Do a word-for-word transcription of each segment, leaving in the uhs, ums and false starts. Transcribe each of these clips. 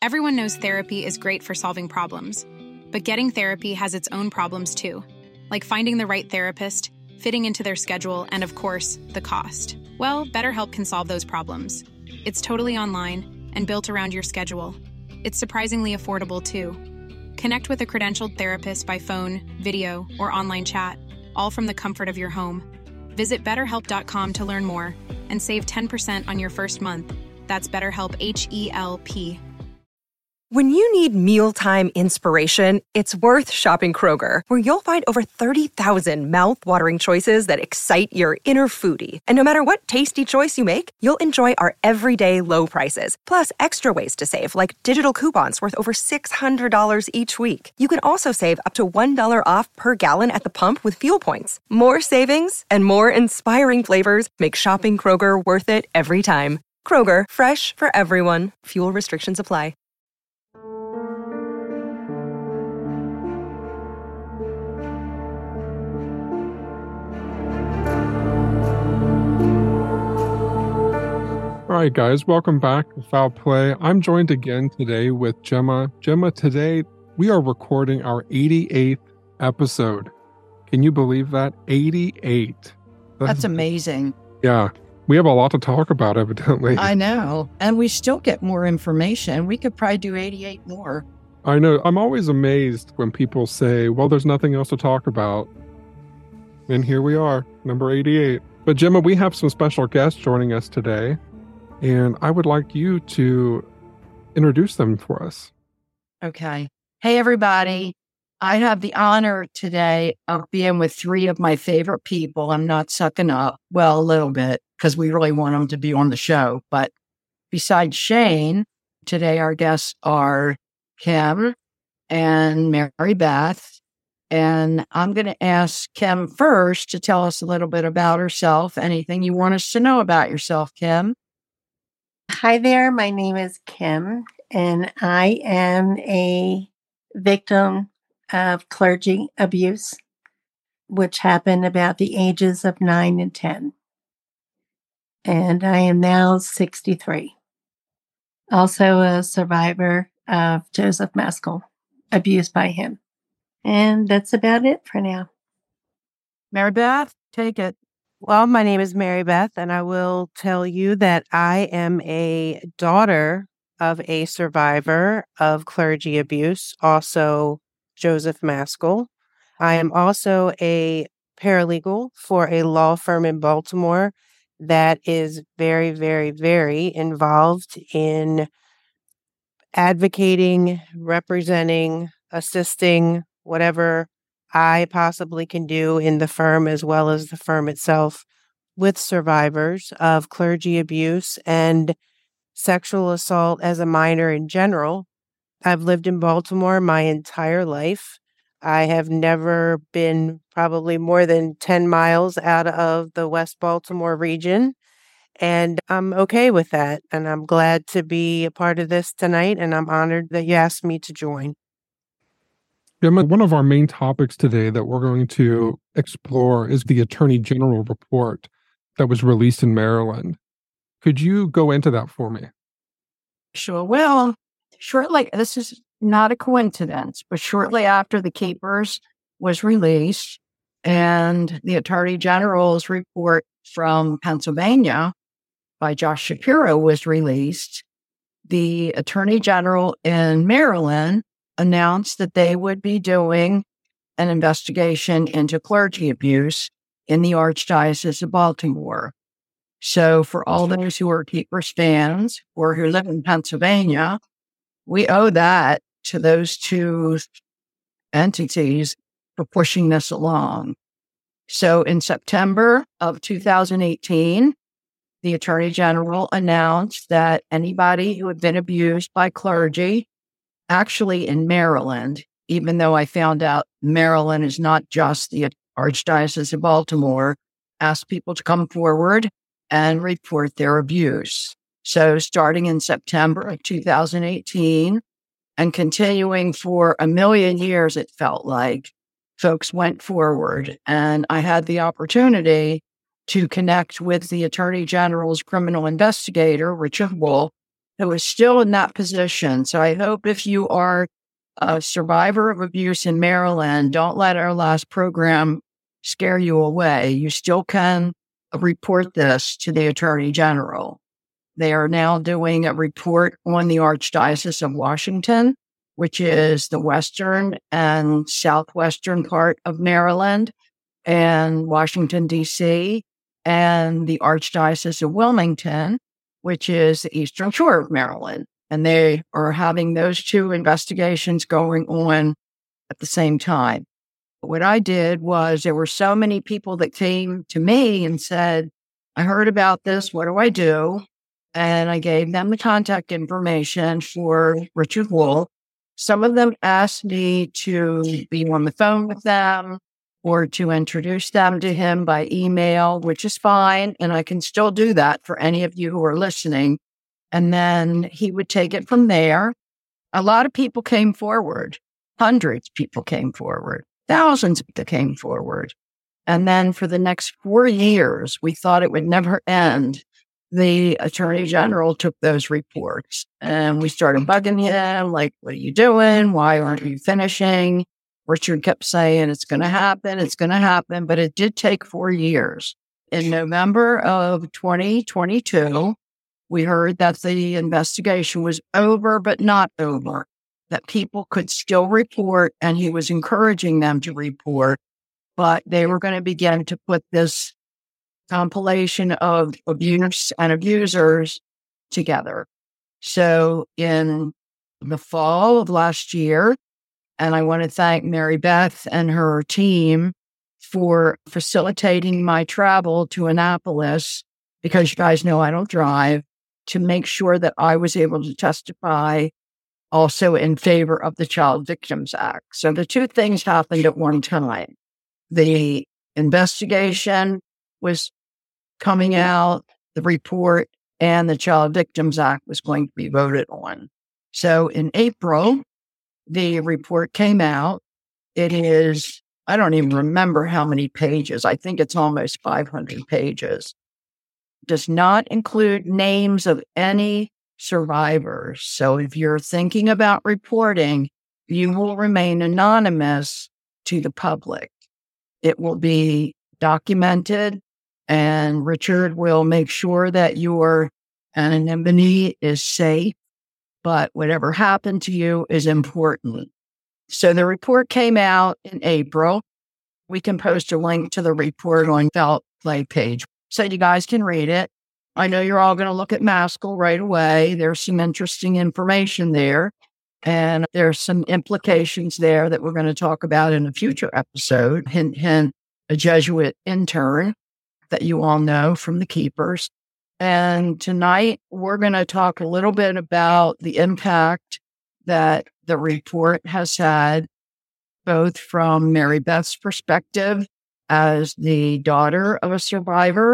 Everyone knows therapy is great for solving problems, but getting therapy has its own problems too, like finding the right therapist, fitting into their schedule, and of course, the cost. Well, BetterHelp can solve those problems. It's totally online and built around your schedule. It's surprisingly affordable too. Connect with a credentialed therapist by phone, video, or online chat, all from the comfort of your home. Visit better help dot com to learn more and save ten percent on your first month. That's BetterHelp, H E L P. When you need mealtime inspiration, it's worth shopping Kroger, where you'll find over thirty thousand mouth-watering choices that excite your inner foodie. And no matter what tasty choice you make, you'll enjoy our everyday low prices, plus extra ways to save, like digital coupons worth over six hundred dollars each week. You can also save up to one dollar off per gallon at the pump with fuel points. More savings and more inspiring flavors make shopping Kroger worth it every time. Kroger, fresh for everyone. Fuel restrictions apply. All right, guys, welcome back to Foul Play. I'm joined again today with Gemma. Gemma, today we are recording our eighty-eighth episode. Can you believe that? eighty-eight. That's, That's amazing. Yeah, we have a lot to talk about, evidently. I know. And we still get more information. We could probably do eighty-eight more. I know. I'm always amazed when people say, well, there's nothing else to talk about. And here we are, number eighty-eight. But Gemma, we have some special guests joining us today. And I would like you to introduce them for us. Okay. Hey, everybody. I have the honor today of being with three of my favorite people. I'm not sucking up. Well, a little bit, because we really want them to be on the show. But besides Shane, today our guests are Kim and Mary Beth. And I'm going to ask Kim first to tell us a little bit about herself. Anything you want us to know about yourself, Kim? Hi there, my name is Kim, and I am a victim of clergy abuse, which happened about the ages of nine and ten. And I am now sixty-three. Also a survivor of Joseph Maskell, abused by him. And that's about it for now. Mary Beth, take it. Well, my name is Mary Beth, and I will tell you that I am a daughter of a survivor of clergy abuse, also Joseph Maskell. I am also a paralegal for a law firm in Baltimore that is very, very, very involved in advocating, representing, assisting, whatever I possibly can do in the firm, as well as the firm itself, with survivors of clergy abuse and sexual assault as a minor in general. I've lived in Baltimore my entire life. I have never been probably more than ten miles out of the West Baltimore region, and I'm okay with that. And I'm glad to be a part of this tonight, and I'm honored that you asked me to join. Gemma, one of our main topics today that we're going to explore is the Attorney General report that was released in Maryland. Could you go into that for me? Sure. Well, shortly, this is not a coincidence, but shortly after The Keepers was released and the Attorney General's report from Pennsylvania by Josh Shapiro was released, the Attorney General in Maryland announced that they would be doing an investigation into clergy abuse in the Archdiocese of Baltimore. So for all those who are Keepers fans or who live in Pennsylvania, we owe that to those two entities for pushing this along. So in September of two thousand eighteen, the Attorney General announced that anybody who had been abused by clergy, actually in Maryland, even though I found out Maryland is not just the Archdiocese of Baltimore, asked people to come forward and report their abuse. So starting in September of two thousand eighteen and continuing for a million years, it felt like, folks went forward. And I had the opportunity to connect with the Attorney General's criminal investigator, Richard Wolff, who is still in that position. So I hope if you are a survivor of abuse in Maryland, don't let our last program scare you away. You still can report this to the Attorney General. They are now doing a report on the Archdiocese of Washington, which is the western and southwestern part of Maryland, and Washington, D C, and the Archdiocese of Wilmington, which is the eastern shore of Maryland. And they are having those two investigations going on at the same time. What I did was there were so many people that came to me and said, I heard about this. What do I do? And I gave them the contact information for Richard Wolff. Some of them asked me to be on the phone with them or to introduce them to him by email, which is fine. And I can still do that for any of you who are listening. And then he would take it from there. A lot of people came forward. Hundreds of people came forward. Thousands of people came forward. And then for the next four years, we thought it would never end. The Attorney General took those reports and we started bugging him, like, what are you doing? Why aren't you finishing? Richard kept saying, it's going to happen, it's going to happen. But it did take four years. In November of twenty twenty-two, we heard that the investigation was over, but not over, that people could still report, and he was encouraging them to report, but they were going to begin to put this compilation of abuse and abusers together. So in the fall of last year, and I want to thank Mary Beth and her team for facilitating my travel to Annapolis, because you guys know I don't drive, to make sure that I was able to testify also in favor of the Child Victims Act. So the two things happened at one time. The investigation was coming out, the report, and the Child Victims Act was going to be voted on. So in April, the report came out. It is, I don't even remember how many pages. I think it's almost five hundred pages. Does not include names of any survivors. So if you're thinking about reporting, you will remain anonymous to the public. It will be documented, and Richard will make sure that your anonymity is safe, but whatever happened to you is important. So the report came out in April. We can post a link to the report on Foul Play page so you guys can read it. I know you're all going to look at Maskell right away. There's some interesting information there, and there's some implications there that we're going to talk about in a future episode. Hint, hint, a Jesuit intern that you all know from the Keepers. And tonight we're going to talk a little bit about the impact that the report has had, both from Mary Beth's perspective as the daughter of a survivor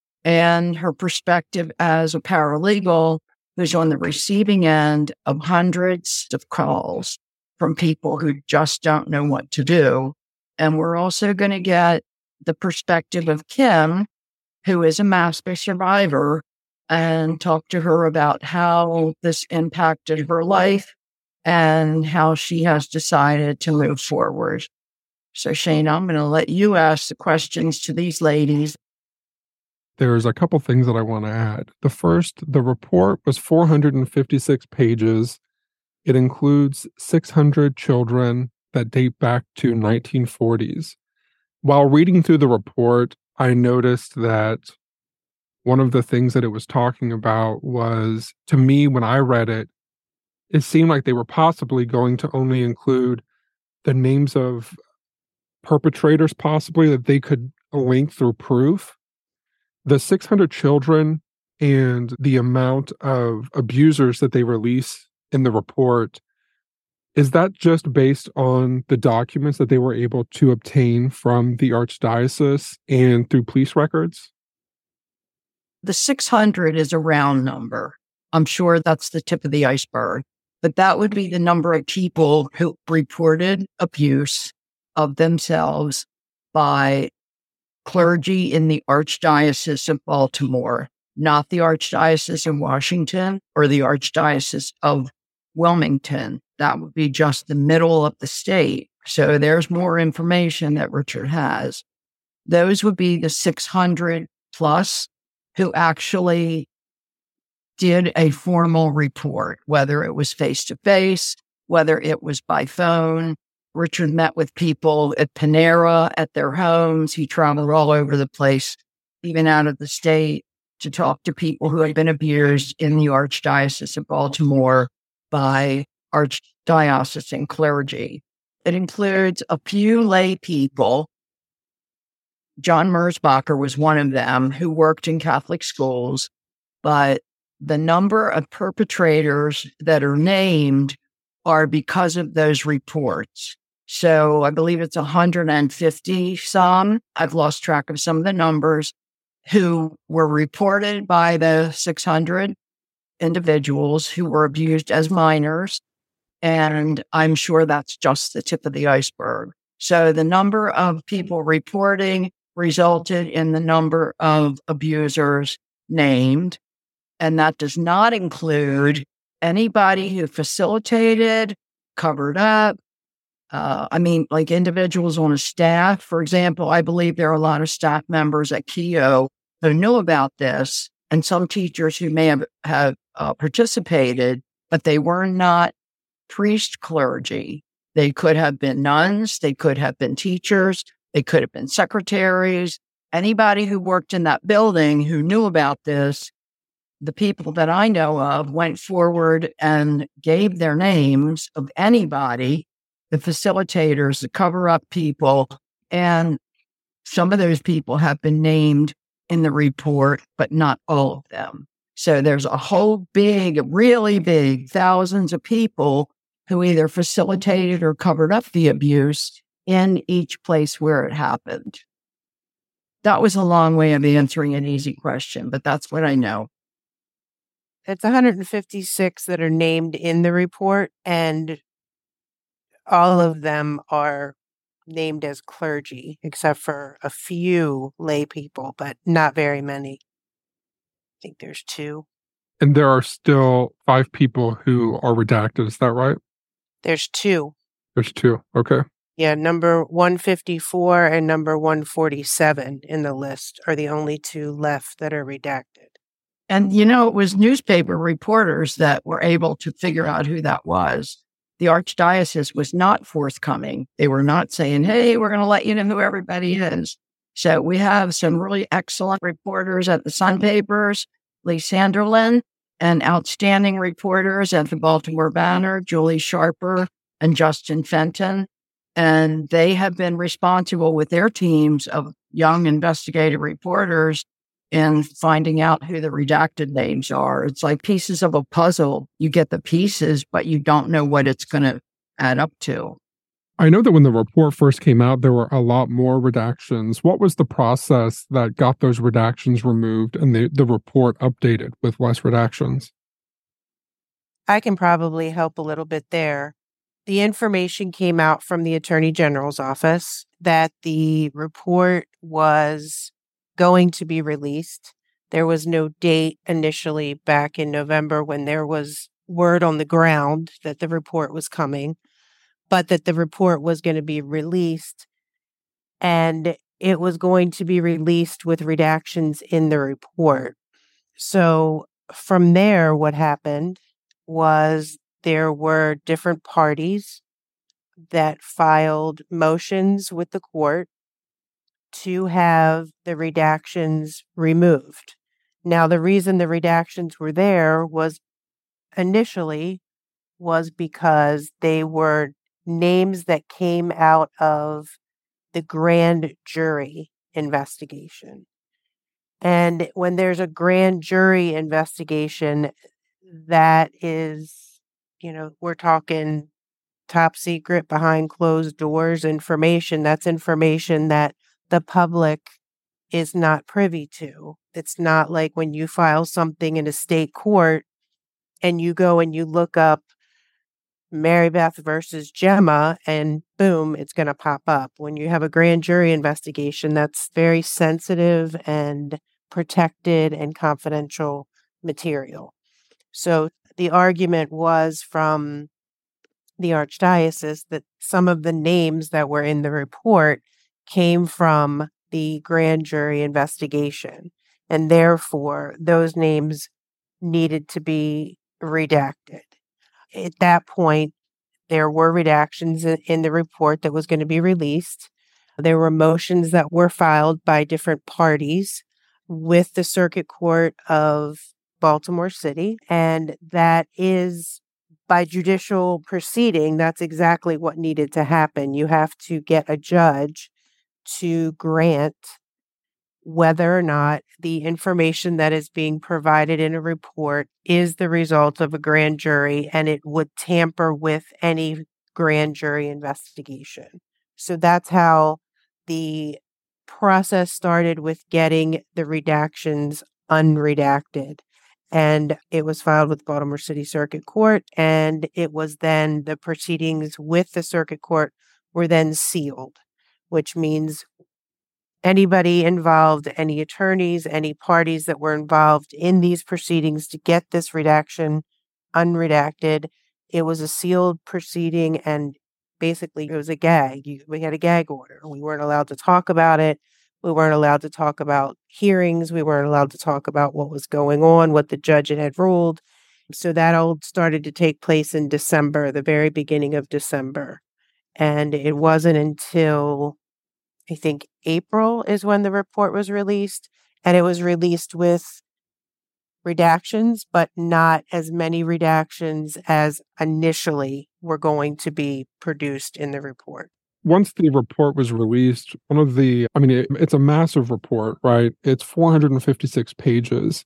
and her perspective as a paralegal who's on the receiving end of hundreds of calls from people who just don't know what to do. And we're also going to get the perspective of Kim, who is a master survivor, and talk to her about how this impacted her life and how she has decided to move forward. So, Shane, I'm going to let you ask the questions to these ladies. There's a couple things that I want to add. The first, the report was four hundred fifty-six pages. It includes six hundred children that date back to nineteen forties. While reading through the report, I noticed that one of the things that it was talking about was, to me, when I read it, it seemed like they were possibly going to only include the names of perpetrators, possibly, that they could link through proof. The six hundred children and the amount of abusers that they release in the report, is that just based on the documents that they were able to obtain from the Archdiocese and through police records? The six hundred is a round number. I'm sure that's the tip of the iceberg, but that would be the number of people who reported abuse of themselves by clergy in the Archdiocese of Baltimore. not the Archdiocese of Washington or the Archdiocese of Wilmington. That would be just the middle of the state. So there's more information that Richard has. Those would be the six hundred plus who actually did a formal report, whether it was face-to-face, whether it was by phone. Richard met with people at Panera, at their homes. He traveled all over the place, even out of the state, to talk to people who had been abused in the Archdiocese of Baltimore by archdiocesan clergy. It includes a few lay people. John Merzbacher was one of them who worked in Catholic schools, but the number of perpetrators that are named are because of those reports. So I believe it's one hundred fifty some. I've lost track of some of the numbers who were reported by the six hundred individuals who were abused as minors. And I'm sure that's just the tip of the iceberg. So the number of people reporting resulted in the number of abusers named. And that does not include anybody who facilitated, covered up. Uh, I mean, like individuals on a staff. For example, I believe there are a lot of staff members at Keough who knew about this, and some teachers who may have, have uh, participated, but they were not priest clergy. They could have been nuns. They could have been teachers. They could have been secretaries. Anybody who worked in that building who knew about this, the people that I know of went forward and gave their names of anybody, the facilitators, the cover-up people, and some of those people have been named in the report, but not all of them. So there's a whole big, really big, thousands of people who either facilitated or covered up the abuse in each place where it happened. That was a long way of answering an easy question, but that's what I know. It's one hundred fifty-six that are named in the report, and all of them are named as clergy, except for a few lay people, but not very many. I think there's two. And there are still five people who are redacted. Is that right? There's two. There's two. Okay. Yeah, number one fifty-four and number one forty-seven in the list are the only two left that are redacted. And, you know, it was newspaper reporters that were able to figure out who that was. The Archdiocese was not forthcoming. They were not saying, hey, we're going to let you know who everybody is. So we have some really excellent reporters at the Sun Papers, Lee Sanderlin, and outstanding reporters at the Baltimore Banner, Julie Sharper and Justin Fenton. And they have been responsible with their teams of young investigative reporters in finding out who the redacted names are. It's like pieces of a puzzle. You get the pieces, but you don't know what it's going to add up to. I know that when the report first came out, there were a lot more redactions. What was the process that got those redactions removed and the, the report updated with less redactions? I can probably help a little bit there. The information came out from the Attorney General's office that the report was going to be released. There was no date initially back in November when there was word on the ground that the report was coming, but that the report was going to be released, and it was going to be released with redactions in the report. So from there, what happened was there were different parties that filed motions with the court to have the redactions removed. Now, the reason the redactions were there was initially was because they were names that came out of the grand jury investigation. And when there's a grand jury investigation, that is, you know, we're talking top secret, behind closed doors information. That's information that the public is not privy to. It's not like when you file something in a state court and you go and you look up Mary Beth versus Gemma and boom, it's going to pop up. When you have a grand jury investigation, that's very sensitive and protected and confidential material. So the argument was from the Archdiocese that some of the names that were in the report came from the grand jury investigation, and therefore those names needed to be redacted. At that point, there were redactions in the report that was going to be released. There were motions that were filed by different parties with the Circuit Court of Baltimore City, and that is by judicial proceeding, that's exactly what needed to happen. You have to get a judge to grant whether or not the information that is being provided in a report is the result of a grand jury and it would tamper with any grand jury investigation. So that's how the process started with getting the redactions unredacted. And it was filed with Baltimore City Circuit Court, and it was then the proceedings with the Circuit Court were then sealed, which means anybody involved, any attorneys, any parties that were involved in these proceedings to get this redaction unredacted, it was a sealed proceeding, and basically it was a gag. You, we had a gag order. We weren't allowed to talk about it. We weren't allowed to talk about hearings. We weren't allowed to talk about what was going on, what the judge had ruled. So that all started to take place in December, the very beginning of December. And it wasn't until, I think, April is when the report was released. And it was released with redactions, but not as many redactions as initially were going to be produced in the report. Once the report was released, one of the, I mean, it, it's a massive report, right? It's four hundred fifty-six pages.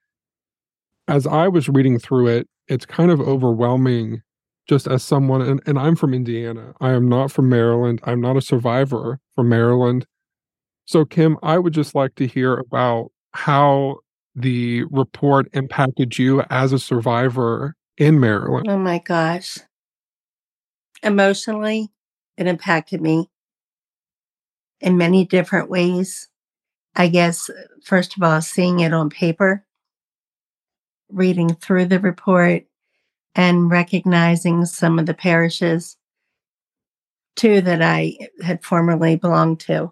As I was reading through it, it's kind of overwhelming just as someone, and, and I'm from Indiana. I am not from Maryland. I'm not a survivor from Maryland. So, Kim, I would just like to hear about how the report impacted you as a survivor in Maryland. Oh my gosh. Emotionally, it impacted me in many different ways. I guess, first of all, seeing it on paper, reading through the report, and recognizing some of the parishes, too, that I had formerly belonged to.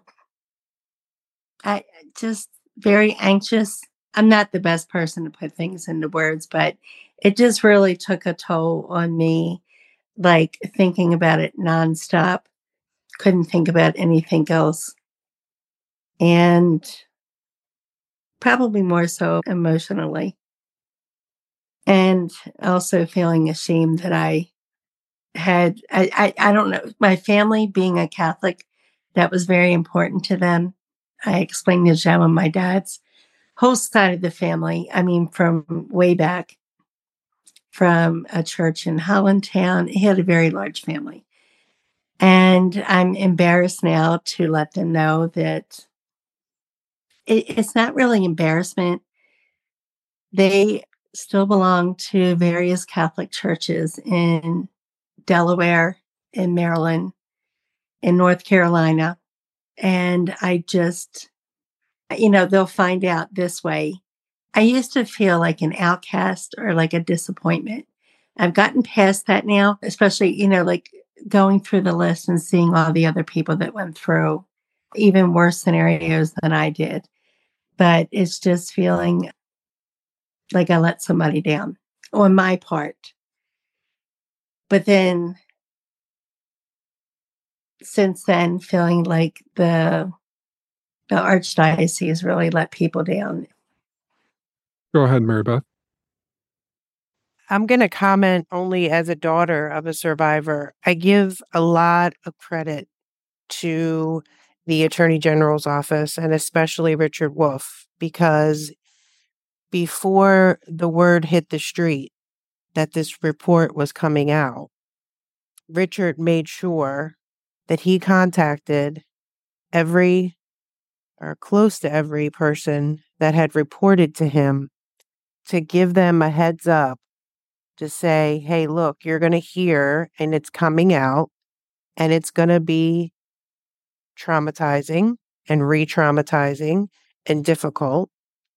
I just very anxious. I'm not the best person to put things into words, but it just really took a toll on me, like thinking about it nonstop. Couldn't think about anything else. And probably more so emotionally. And also feeling ashamed that I had, I, I, I don't know, my family being a Catholic, that was very important to them. I explained to Gemma, my dad's whole side of the family, I mean, from way back, from a church in Hollandtown, he had a very large family. And I'm embarrassed now to let them know that it, it's not really embarrassment. They still belong to various Catholic churches in Delaware, in Maryland, in North Carolina. And I just, you know, they'll find out this way. I used to feel like an outcast or like a disappointment. I've gotten past that now, especially, you know, like going through the list and seeing all the other people that went through even worse scenarios than I did. But it's just feeling like I let somebody down on my part. But then since then, feeling like the the Archdiocese really let people down. Go ahead, Mary Beth. I'm going to comment only as a daughter of a survivor. I give a lot of credit to the Attorney General's office and especially Richard Wolff, because before the word hit the street that this report was coming out, Richard made sure that he contacted every or close to every person that had reported to him to give them a heads up to say, hey, look, you're going to hear and it's coming out and it's going to be traumatizing and re-traumatizing and difficult.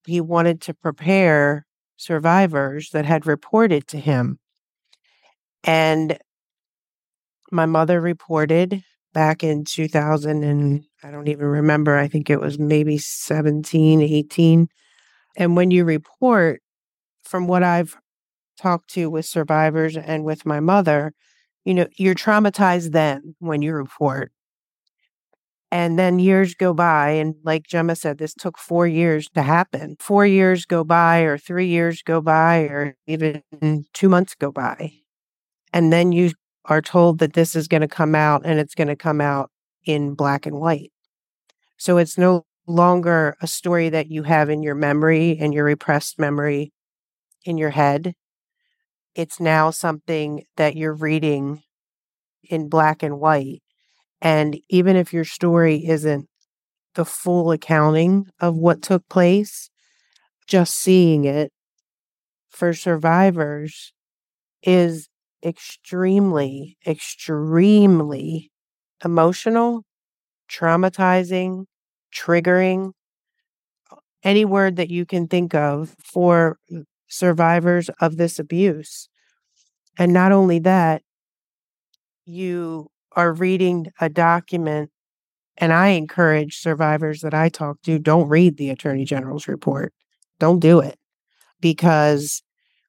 he wanted to prepare survivors that had reported to him. And my mother reported back in two thousand, and I don't even remember, I think it was maybe seventeen, eighteen. And when you report, from what I've talked to with survivors and with my mother, you know, you're traumatized then when you report. And then years go by, and like Gemma said, this took four years to happen. Four years go by, or three years go by, or even two months go by. And then you are told that this is going to come out, and it's going to come out in black and white. So it's no longer a story that you have in your memory and your repressed memory in your head. It's now something that you're reading in black and white. And even if your story isn't the full accounting of what took place, just seeing it for survivors is extremely, extremely emotional, traumatizing, triggering, any word that you can think of for survivors of this abuse. And not only that, you are reading a document, and I encourage survivors that I talk to, don't read the Attorney General's report. Don't do it, because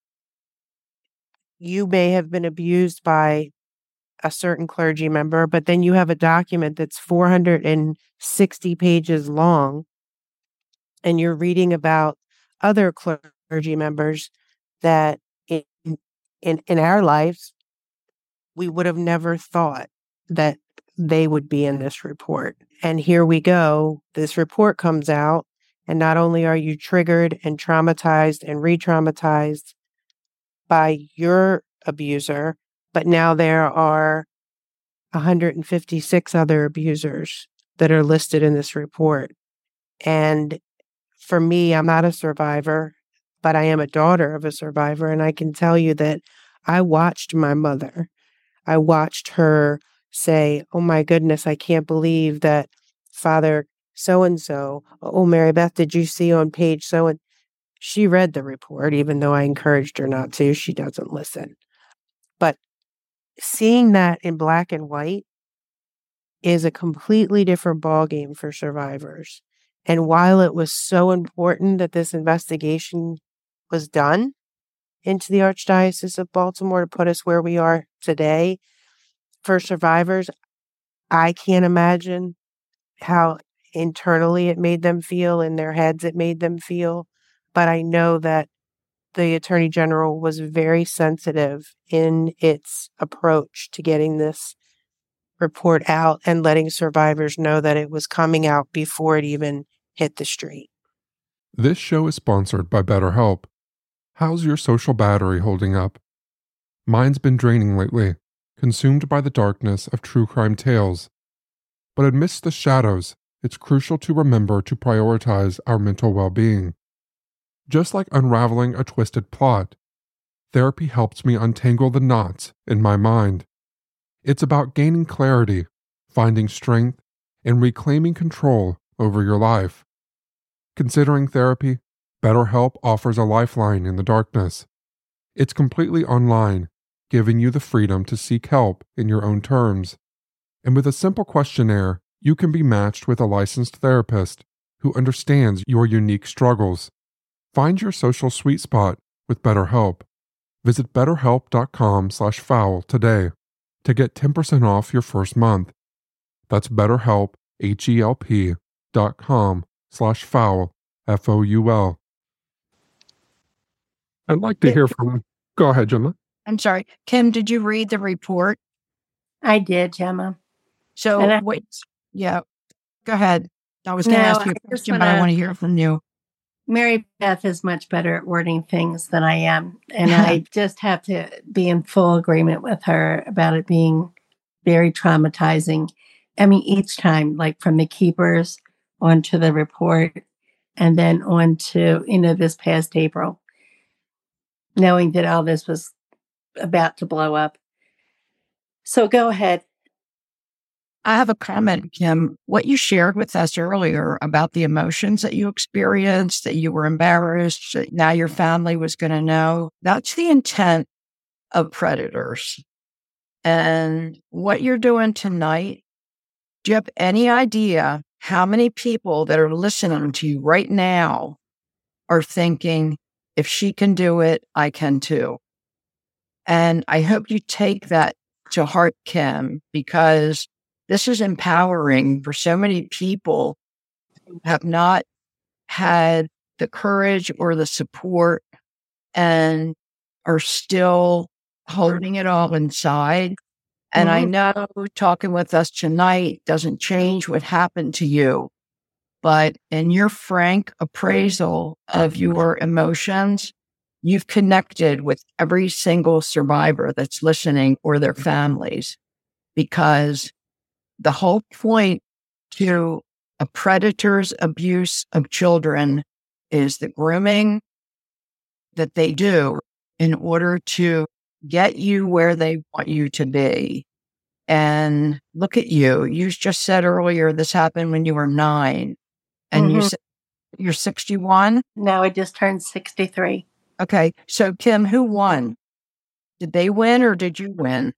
you may have been abused by a certain clergy member, but then you have a document that's four hundred sixty pages long, and you're reading about other clergy members that in, in, in our lives, we would have never thought that they would be in this report. And here we go. This report comes out, and not only are you triggered and traumatized and re-traumatized by your abuser, but now there are one hundred fifty-six other abusers that are listed in this report. And for me, I'm not a survivor, but I am a daughter of a survivor. And I can tell you that I watched my mother. I watched her say, oh my goodness, I can't believe that Father so-and-so, oh, Mary Beth, did you see on page so and she read the report, even though I encouraged her not to. She doesn't listen. But seeing that in black and white is a completely different ballgame for survivors. And while it was so important that this investigation was done into the Archdiocese of Baltimore to put us where we are today, for survivors, I can't imagine how internally it made them feel, in their heads it made them feel. But I know that the Attorney General was very sensitive in its approach to getting this report out and letting survivors know that it was coming out before it even hit the street. This show is sponsored by BetterHelp. How's your social battery holding up? Mine's been draining lately, consumed by the darkness of true crime tales. But amidst the shadows, it's crucial to remember to prioritize our mental well-being. Just like unraveling a twisted plot, therapy helps me untangle the knots in my mind. It's about gaining clarity, finding strength, and reclaiming control over your life. Considering therapy, BetterHelp offers a lifeline in the darkness. It's completely online, giving you the freedom to seek help in your own terms. And with a simple questionnaire, you can be matched with a licensed therapist who understands your unique struggles. Find your social sweet spot with BetterHelp. Visit betterhelp.com slash foul today to get ten percent off your first month. That's BetterHelp, H-E-L-P dot com slash foul, F O U L. I'd like to hear from... Go ahead, Gemma. I'm sorry. Kim, did you read the report? I did, Gemma. So, And I- wait. Yeah. Go ahead. I was going to No, ask you I a just question, but I wanna- want to hear from you. Mary Beth is much better at wording things than I am. And I just have to be in full agreement with her about it being very traumatizing. I mean, each time, like from the keepers onto the report and then on to, you know, this past April, knowing that all this was about to blow up. So go ahead. I have a comment, Kim. What you shared with us earlier about the emotions that you experienced, that you were embarrassed, that now your family was going to know, that's the intent of predators. And what you're doing tonight, do you have any idea how many people that are listening to you right now are thinking, if she can do it, I can too? And I hope you take that to heart, Kim, because this is empowering for so many people who have not had the courage or the support and are still holding it all inside. And mm-hmm. I know talking with us tonight doesn't change what happened to you, but in your frank appraisal of your emotions, you've connected with every single survivor that's listening or their families, because the whole point to a predator's abuse of children is the grooming that they do in order to get you where they want you to be. And look at you. You just said earlier this happened when you were nine. And mm-hmm. you said you're sixty-one? No, I just turned sixty-three. Okay. So, Kim, who won? Did they win or did you win?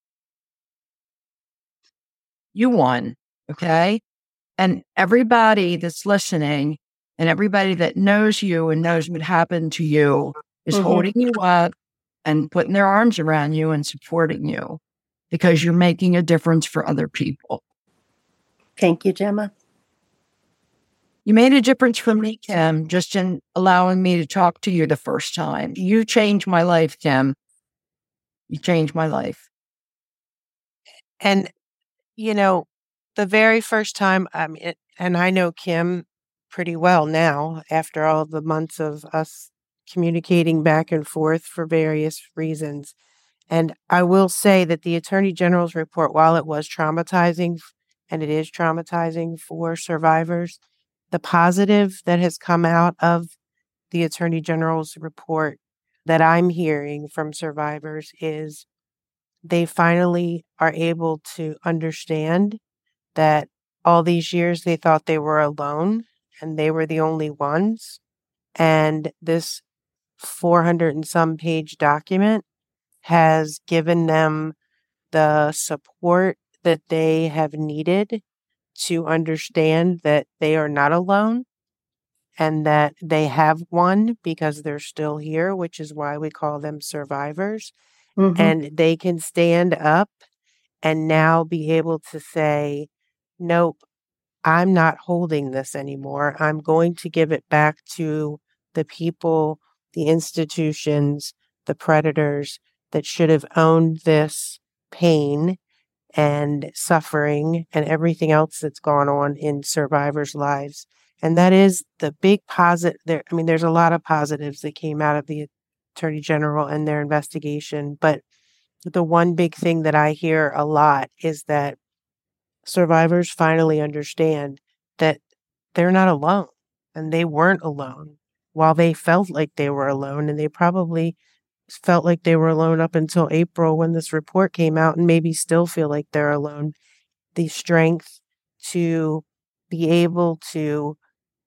You won. Okay. And everybody that's listening and everybody that knows you and knows what happened to you is mm-hmm. holding you up and putting their arms around you and supporting you because you're making a difference for other people. Thank you, Gemma. You made a difference for me, Kim, just in allowing me to talk to you the first time. You changed my life, Kim. You changed my life. And, you know, the very first time, I mean, and I know Kim pretty well now after all the months of us communicating back and forth for various reasons. And I will say that the Attorney General's report, while it was traumatizing, and it is traumatizing for survivors, the positive that has come out of the Attorney General's report that I'm hearing from survivors is they finally are able to understand that all these years they thought they were alone and they were the only ones. And this four hundred and some page document has given them the support that they have needed to understand that they are not alone and that they have won because they're still here, which is why we call them survivors. Mm-hmm. And they can stand up and now be able to say, nope, I'm not holding this anymore. I'm going to give it back to the people, the institutions, the predators that should have owned this pain and suffering and everything else that's gone on in survivors' lives. And that is the big positive. There, I mean, there's a lot of positives that came out of the Attorney General and their investigation. But the one big thing that I hear a lot is that survivors finally understand that they're not alone and they weren't alone while they felt like they were alone. And they probably felt like they were alone up until April when this report came out and maybe still feel like they're alone. The strength to be able to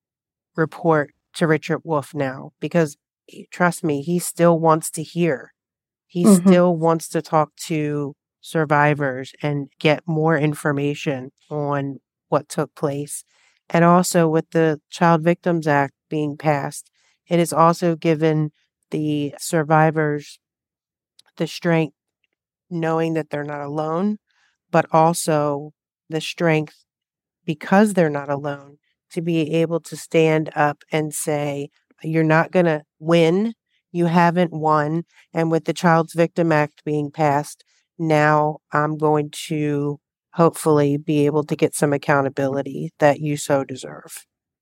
report to Richard Wolff now, because trust me, he still wants to hear. He mm-hmm. still wants to talk to survivors and get more information on what took place. And also with the Child Victims Act being passed, it has also given the survivors the strength knowing that they're not alone, but also the strength because they're not alone to be able to stand up and say, you're not going to win. You haven't won. And with the Child Victims Act being passed, now I'm going to hopefully be able to get some accountability that you so deserve.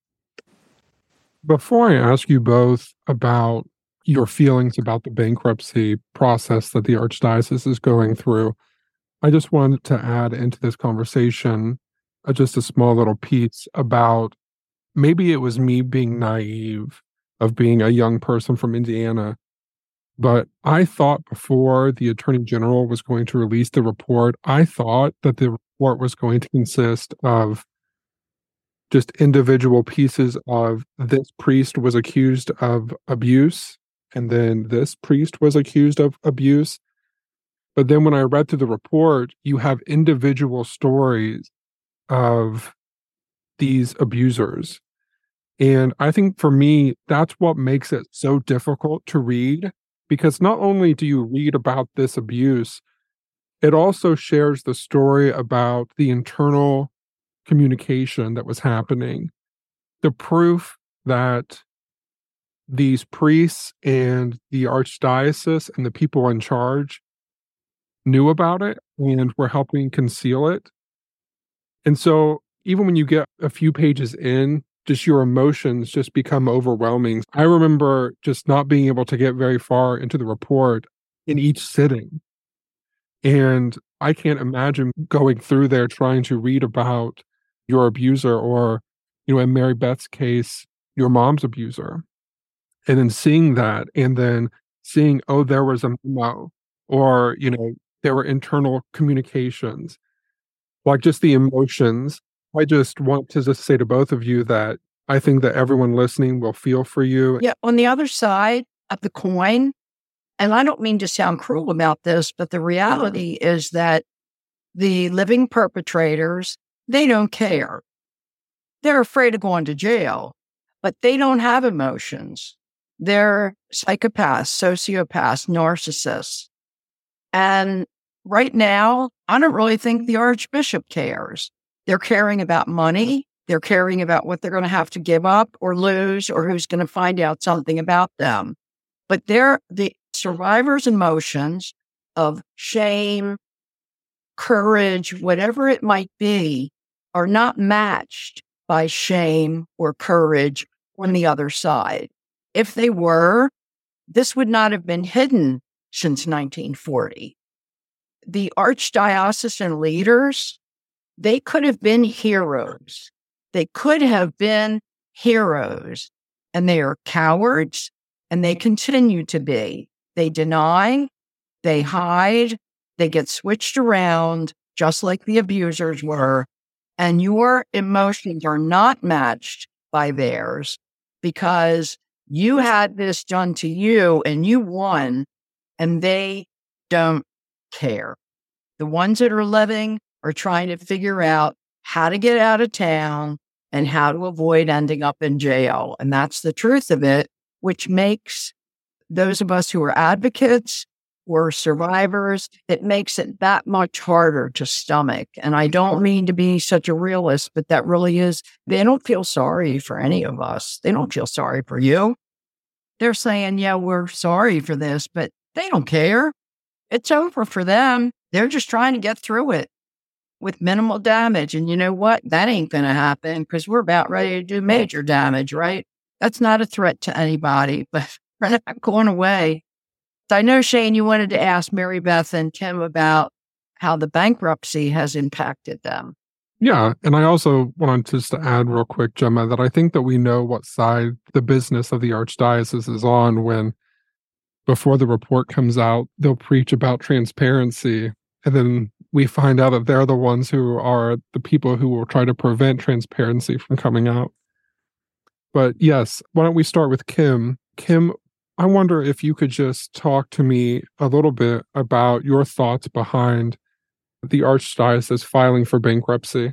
Before I ask you both about your feelings about the bankruptcy process that the Archdiocese is going through, I just wanted to add into this conversation uh, just a small little piece about maybe it was me being naive of being a young person from Indiana But I thought before the Attorney General was going to release the report, I thought that the report was going to consist of just individual pieces of this priest was accused of abuse, and then this priest was accused of abuse. But then when I read through the report, you have individual stories of these abusers. And I think for me, that's what makes it so difficult to read, because not only do you read about this abuse, it also shares the story about the internal communication that was happening. The proof that these priests and the archdiocese and the people in charge knew about it and were helping conceal it. And so even when you get a few pages in, just your emotions just become overwhelming. I remember just not being able to get very far into the report in each sitting. And I can't imagine going through there trying to read about your abuser, or, you know, in Mary Beth's case, your mom's abuser. And then seeing that, and then seeing, oh, there was a memo, or, you know, there were internal communications, like just the emotions. I just want to just say to both of you that I think that everyone listening will feel for you. Yeah, on the other side of the coin, and I don't mean to sound cruel about this, but the reality is that the living perpetrators, they don't care. They're afraid of going to jail, but they don't have emotions. They're psychopaths, sociopaths, narcissists. And right now, I don't really think the Archbishop cares. They're caring about money. They're caring about what they're going to have to give up or lose, or who's going to find out something about them. But they're the survivor's emotions of shame, courage, whatever it might be, are not matched by shame or courage on the other side. If they were, this would not have been hidden since nineteen forty. The archdiocesan leaders, they could have been heroes. They could have been heroes, and they are cowards, and they continue to be. They deny, they hide, they get switched around, just like the abusers were, and your emotions are not matched by theirs because you had this done to you and you won, and they don't care. The ones that are living are trying to figure out how to get out of town and how to avoid ending up in jail. And that's the truth of it, which makes those of us who are advocates or survivors, it makes it that much harder to stomach. And I don't mean to be such a realist, but that really is, they don't feel sorry for any of us. They don't feel sorry for you. They're saying, yeah, we're sorry for this, but they don't care. It's over for them. They're just trying to get through it with minimal damage. And you know what? That ain't going to happen because we're about ready to do major damage, right? That's not a threat to anybody, but we're not going away. So I know, Shane, you wanted to ask Mary Beth and Kim about how the bankruptcy has impacted them. Yeah. And I also wanted just to add real quick, Gemma, that I think that we know what side the business of the Archdiocese is on when, before the report comes out, they'll preach about transparency. And then we find out that they're the ones who are the people who will try to prevent transparency from coming out. But yes, why don't we start with Kim? Kim, I wonder if you could just talk to me a little bit about your thoughts behind the Archdiocese filing for bankruptcy.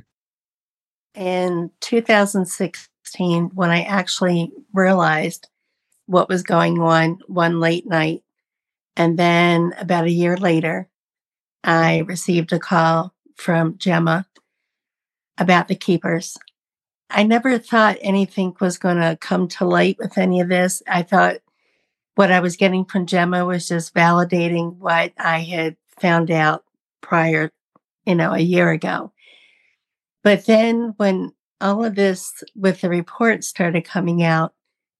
In two thousand sixteen, when I actually realized what was going on one late night, and then about a year later, I received a call from Gemma about the keepers. I never thought anything was going to come to light with any of this. I thought what I was getting from Gemma was just validating what I had found out prior, you know, a year ago. But then when all of this with the report started coming out,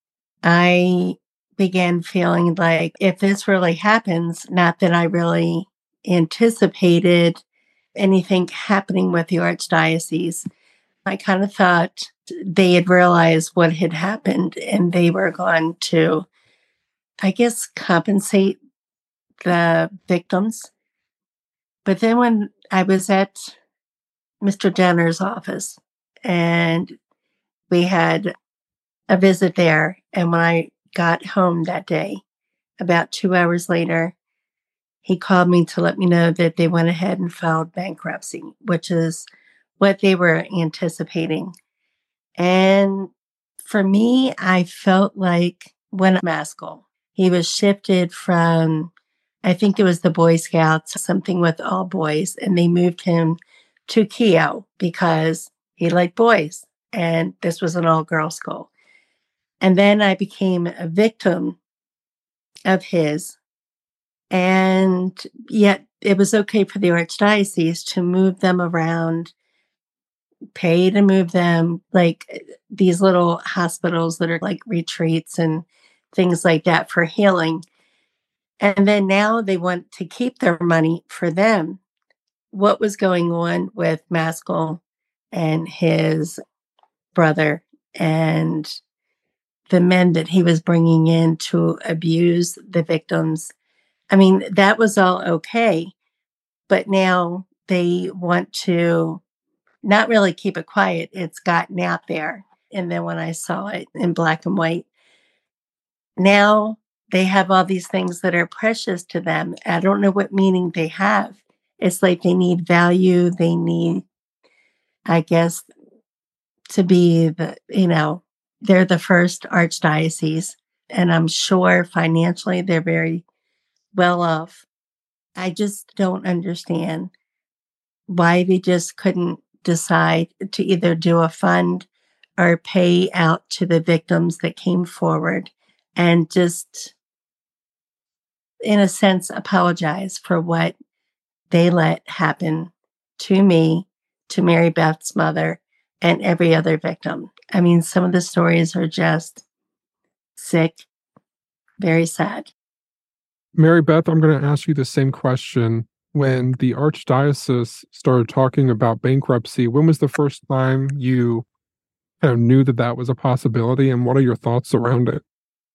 I began feeling like if this really happens, not that I really anticipated anything happening with the Archdiocese, I kind of thought they had realized what had happened and they were going to I guess, compensate the victims. But then when I was at Mister Jenner's office and we had a visit there, and when I got home that day, about two hours later, he called me to let me know that they went ahead and filed bankruptcy, which is what they were anticipating. And for me, I felt like when Maskell, he was shifted from, I think it was the Boy Scouts, something with all boys, and they moved him to Keough because he liked boys. And this was an all-girls school. And then I became a victim of his. And yet it was okay for the Archdiocese to move them around, pay to move them, like these little hospitals that are like retreats and things like that for healing. And then now they want to keep their money for them. What was going on with Maskell and his brother and the men that he was bringing in to abuse the victims? I mean, that was all okay. But now they want to not really keep it quiet. It's gotten out there. And then when I saw it in black and white, now they have all these things that are precious to them. I don't know what meaning they have. It's like they need value. They need, I guess, to be the, you know, they're the first archdiocese. And I'm sure financially they're very well off. I just don't understand why they just couldn't decide to either do a fund or pay out to the victims that came forward and just, in a sense, apologize for what they let happen to me, to Mary Beth's mother, and every other victim. I mean, some of the stories are just sick, very sad. Mary Beth, I'm going to ask you the same question. When the Archdiocese started talking about bankruptcy, when was the first time you kind of knew that that was a possibility, and what are your thoughts around it?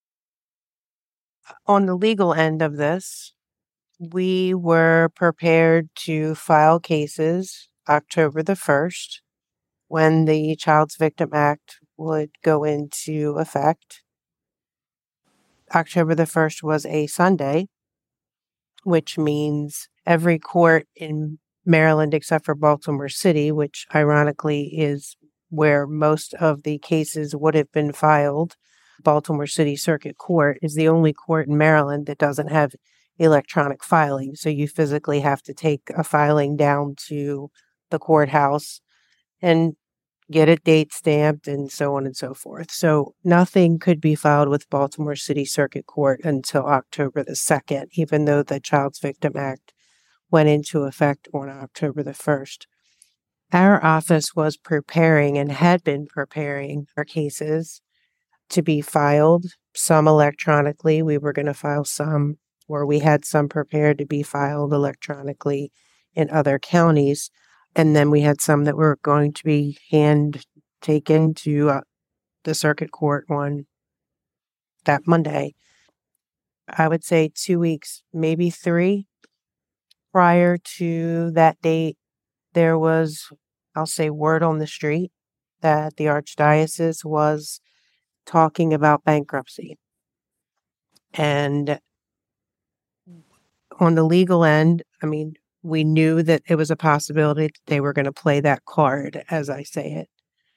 On the legal end of this, we were prepared to file cases October the first, when the Child's Victim Act would go into effect. October the first was a Sunday, which means every court in Maryland except for Baltimore City, which ironically is where most of the cases would have been filed, Baltimore City Circuit Court is the only court in Maryland that doesn't have electronic filing. So you physically have to take a filing down to the courthouse and get it date stamped and so on and so forth. So nothing could be filed with Baltimore City Circuit Court until October the second, even though the Child's Victim Act went into effect on October the first. Our office was preparing and had been preparing our cases to be filed, some electronically. We were going to file some, or we had some prepared to be filed electronically in other counties. And then we had some that were going to be hand taken to uh, the circuit court on that Monday. I would say two weeks, maybe three prior to that date, there was, I'll say, word on the street that the Archdiocese was talking about bankruptcy. And on the legal end, I mean, we knew that it was a possibility that they were going to play that card, as I say it.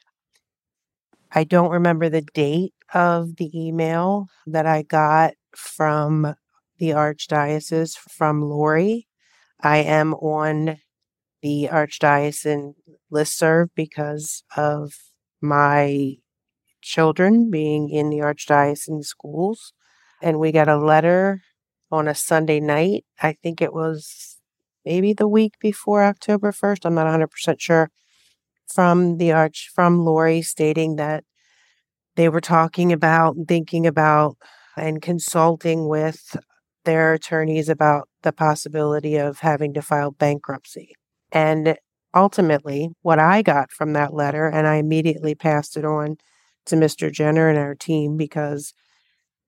I don't remember the date of the email that I got from the Archdiocese from Lori. I am on the Archdiocesan listserv because of my children being in the Archdiocesan schools. And we got a letter on a Sunday night. I think it was maybe the week before October first. I'm not one hundred percent sure. From the Arch, from Lori, stating that they were talking about, thinking about, and consulting with their attorneys about the possibility of having to file bankruptcy. And ultimately, what I got from that letter, and I immediately passed it on to Mister Jenner and our team, because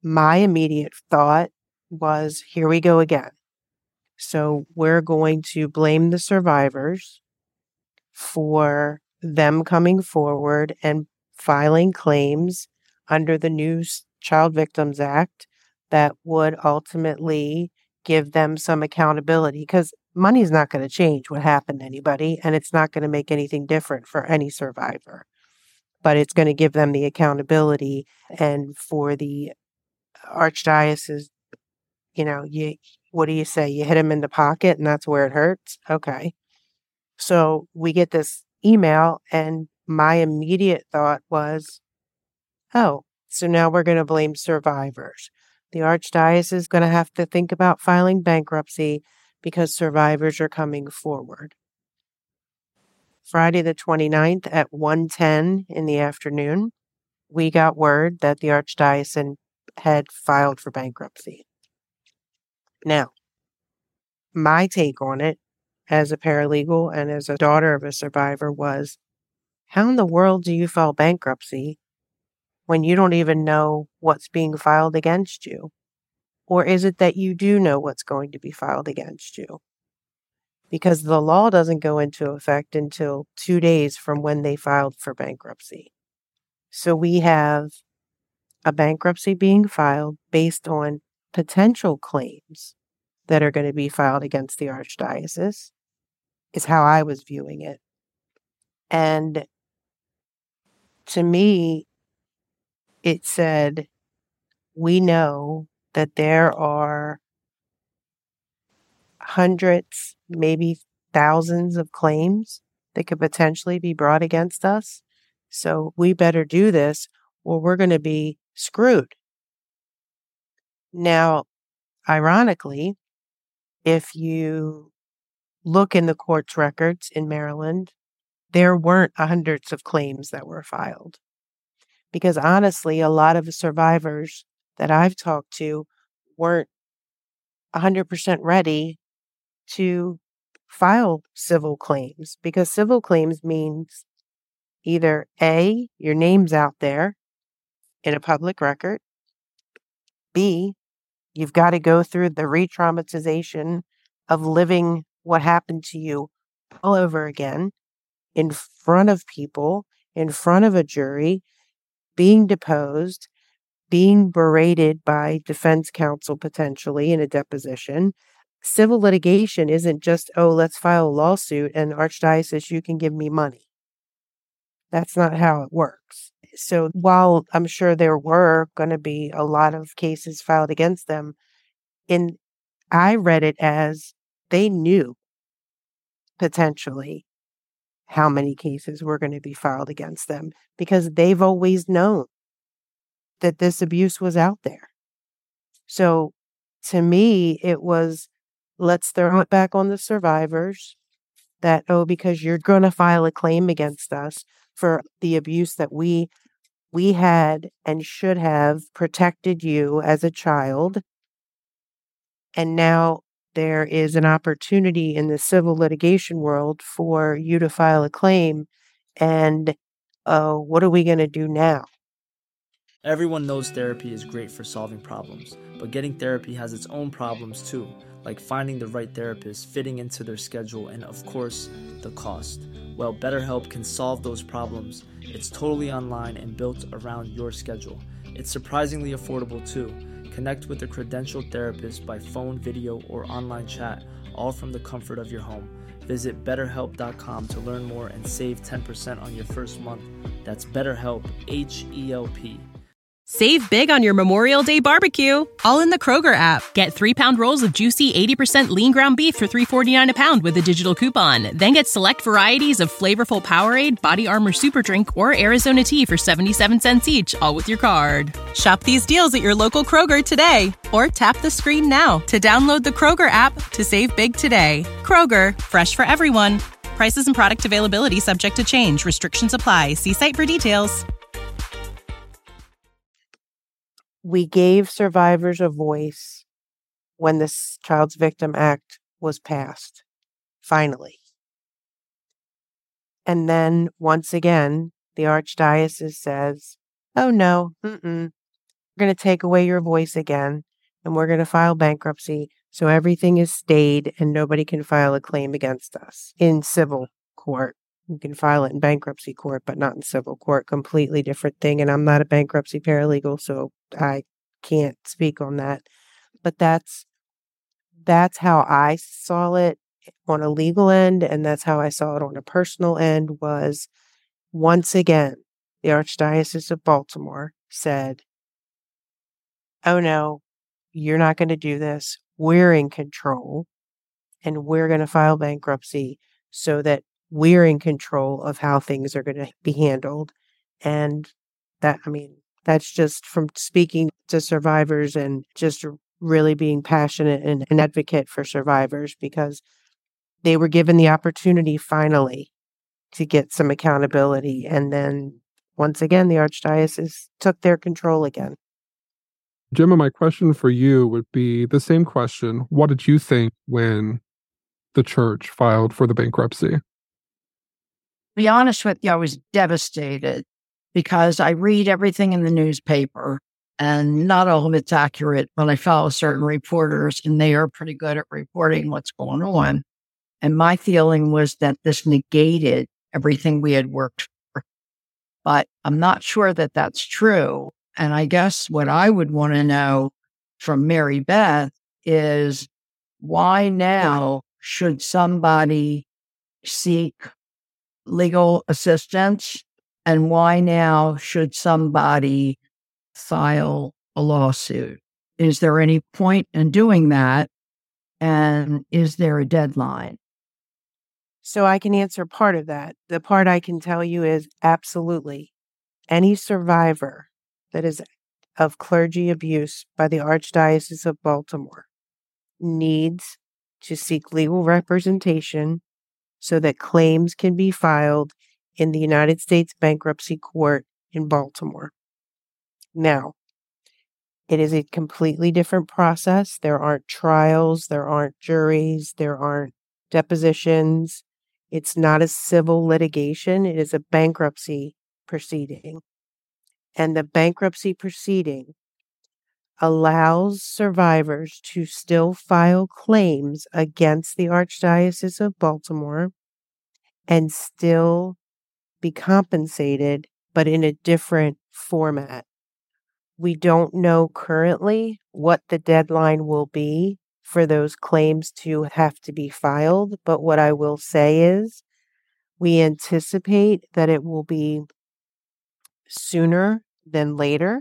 my immediate thought was, here we go again. So we're going to blame the survivors for them coming forward and filing claims under the new Child Victims Act that would ultimately give them some accountability, because money's not going to change what happened to anybody, and it's not going to make anything different for any survivor. But it's going to give them the accountability. And for the archdiocese, you know, you what do you say? You hit them in the pocket and that's where it hurts? Okay. So we get this email, and my immediate thought was, oh, so now we're going to blame survivors. The archdiocese is going to have to think about filing bankruptcy because survivors are coming forward. Friday the twenty-ninth at one ten in the afternoon, we got word that the archdiocese had filed for bankruptcy. Now, my take on it as a paralegal and as a daughter of a survivor was, how in the world do you file bankruptcy when you don't even know what's being filed against you? Or is it that you do know what's going to be filed against you? Because the law doesn't go into effect until two days from when they filed for bankruptcy. So we have a bankruptcy being filed based on potential claims that are going to be filed against the archdiocese, is how I was viewing it. And to me, it said, we know that there are hundreds, maybe thousands of claims that could potentially be brought against us. So we better do this or we're going to be screwed. Now, ironically, if you look in the court's records in Maryland, there weren't hundreds of claims that were filed. Because honestly, a lot of the survivors that I've talked to weren't one hundred percent ready to file civil claims, because civil claims means either A, your name's out there in a public record, B, you've got to go through the re-traumatization of living what happened to you all over again in front of people, in front of a jury, being deposed, being berated by defense counsel potentially in a deposition. Civil litigation isn't just, oh, let's file a lawsuit and archdiocese, you can give me money. That's not how it works. So while I'm sure there were going to be a lot of cases filed against them, in I read it as they knew potentially how many cases were going to be filed against them, because they've always known that this abuse was out there. So to me, it was, let's throw it back on the survivors that, oh, because you're going to file a claim against us for the abuse that we we had and should have protected you as a child. And now there is an opportunity in the civil litigation world for you to file a claim. And uh, what are we going to do now? Everyone knows therapy is great for solving problems, but getting therapy has its own problems too, like finding the right therapist, fitting into their schedule, and of course, the cost. Well, BetterHelp can solve those problems. It's totally online and built around your schedule. It's surprisingly affordable too. Connect with a credentialed therapist by phone, video, or online chat, all from the comfort of your home. Visit better help dot com to learn more and save ten percent on your first month. That's BetterHelp, H E L P. Save big on your Memorial Day barbecue, all in the Kroger app. Get three-pound rolls of juicy eighty percent lean ground beef for three forty-nine a pound with a digital coupon. Then get select varieties of flavorful Powerade, Body Armor Super Drink, or Arizona tea for seventy-seven cents each, all with your card. Shop these deals at your local Kroger today, or tap the screen now to download the Kroger app to save big today. Kroger, fresh for everyone. Prices and product availability subject to change. Restrictions apply. See site for details. We gave survivors a voice when this Child Victims Act was passed, finally. And then once again, the archdiocese says, oh no, mm-mm, We're going to take away your voice again, and we're going to file bankruptcy. So everything is stayed and nobody can file a claim against us in civil court. You can file it in bankruptcy court, but not in civil court. Completely different thing. And I'm not a bankruptcy paralegal, so I can't speak on that. But that's that's how I saw it on a legal end, and that's how I saw it on a personal end. Was once again, the Archdiocese of Baltimore said, oh no, you're not going to do this. We're in control, and we're going to file bankruptcy so that we're in control of how things are going to be handled. And that, I mean, that's just from speaking to survivors and just really being passionate and an advocate for survivors, because they were given the opportunity finally to get some accountability. And then once again, the Archdiocese took their control again. Gemma, my question for you would be the same question. What did you think when the church filed for the bankruptcy? To be honest with you, I was devastated because I read everything in the newspaper and not all of it's accurate, but I follow certain reporters and they are pretty good at reporting what's going on. And my feeling was that this negated everything we had worked for. But I'm not sure that that's true. And I guess what I would want to know from Mary Beth is why now should somebody seek legal assistance, and why now should somebody file a lawsuit? Is there any point in doing that? And is there a deadline? So I can answer part of that. The part I can tell you is absolutely. Any survivor that is of clergy abuse by the Archdiocese of Baltimore needs to seek legal representation so that claims can be filed in the United States Bankruptcy Court in Baltimore. Now, it is a completely different process. There aren't trials, there aren't juries, there aren't depositions. It's not a civil litigation. It is a bankruptcy proceeding. And the bankruptcy proceeding allows survivors to still file claims against the Archdiocese of Baltimore and still be compensated, but in a different format. We don't know currently what the deadline will be for those claims to have to be filed, but what I will say is we anticipate that it will be sooner than later.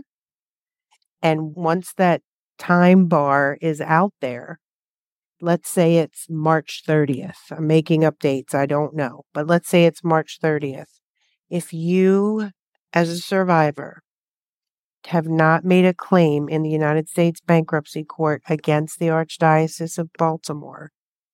And once that time bar is out there, let's say it's March thirtieth. I'm making updates. I don't know. But let's say it's March thirtieth. If you, as a survivor, have not made a claim in the United States Bankruptcy Court against the Archdiocese of Baltimore,